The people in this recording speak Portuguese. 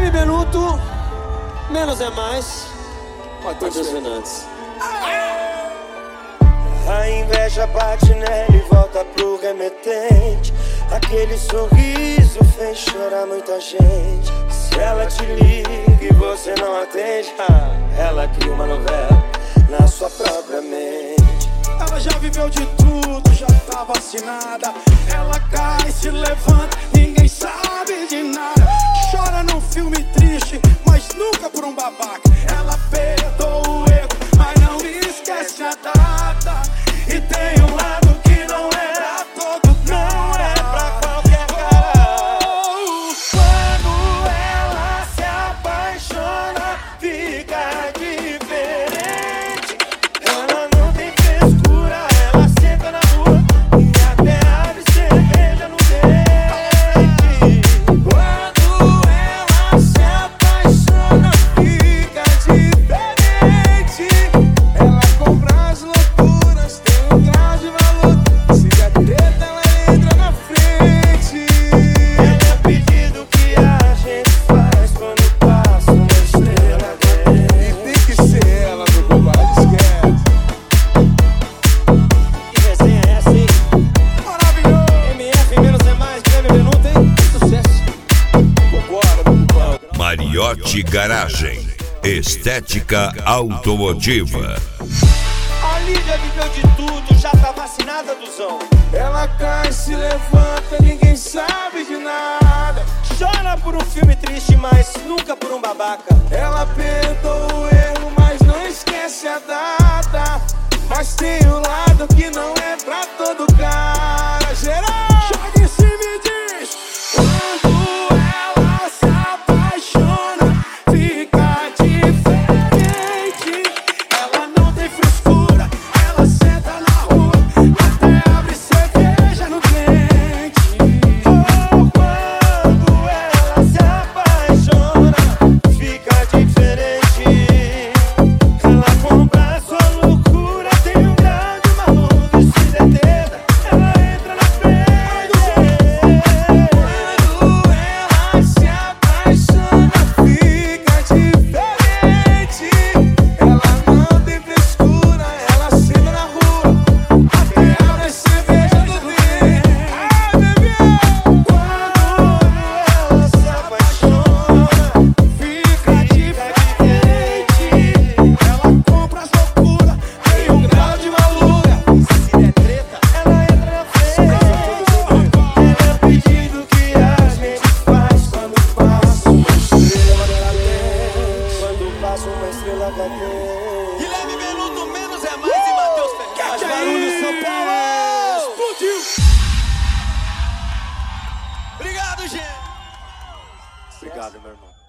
Guilherme Benuto, Menos é Mais, Matheus Fernandes. A inveja bate nela e volta pro remetente. Aquele sorriso fez chorar muita gente. Se ela te liga e você não atende, ela cria uma novela na sua própria mente. Ela já viveu de tudo, já tá vacinada. Ela cai, se levanta, ninguém sabe de nada. Chora num filme triste, mas nunca por um babaca. Ela perdoa o erro, mas não esquece a data. E tem um lado que não é pra todo, não é pra qualquer cara. Quando ela se apaixona, fica diferente. Ela não tem frescura, ela senta na rua e até abre cerveja no dente. Quando ela se apaixona, fica diferente. Ela compra as loucuras, tem um grau de valor. Se der treta, ela entra na frente. Ela é pedido que a gente faz quando passa uma estrela dele. E tem que ser ela, meu compadre, esquece. Que resenha é essa, hein? Maravilhoso! MF, Menos é Mais, Guilherme Benuto, hein? Sucesso. Vambora, meu compadre. Mariotti Garagem, estética automotiva. A Lídia viveu de tudo, já tá vacinada, Duzão. Ela cai, se levanta, ninguém sabe de nada. Chora por um filme triste, mas nunca por um babaca. Ela perdoa o erro, mas não esquece a data. Mas tem um lado que não é pra todo cara. Geral, joga em cima e diz: quando ela se apaixona, fica diferente. Ela não tem frescura, ela senta na rua, até abre cerveja no dente. Oh, quando ela se apaixona, fica diferente. Ela compra sua loucura, tem um grau de maluco. E se der treta, ela entra na frente. Quando ela se apaixona, fica diferente. Ela não tem frescura, ela senta na rua, até abre cerveja do dente. Ah, bebê! Quando ela se apaixona, Fica diferente. Ela compra as loucuras, tem um grau de maluca. se der treta, ela entra na frente. Ela é pedido que a gente faz quando passa uma estrela cadente. Quando passa uma estrela cadente. Guilherme Benuto, Menos é Mais e Matheus Fernandes. Que Barulho, isso? São Paulo! Explodiu! Obrigado, gente! Obrigado, meu irmão.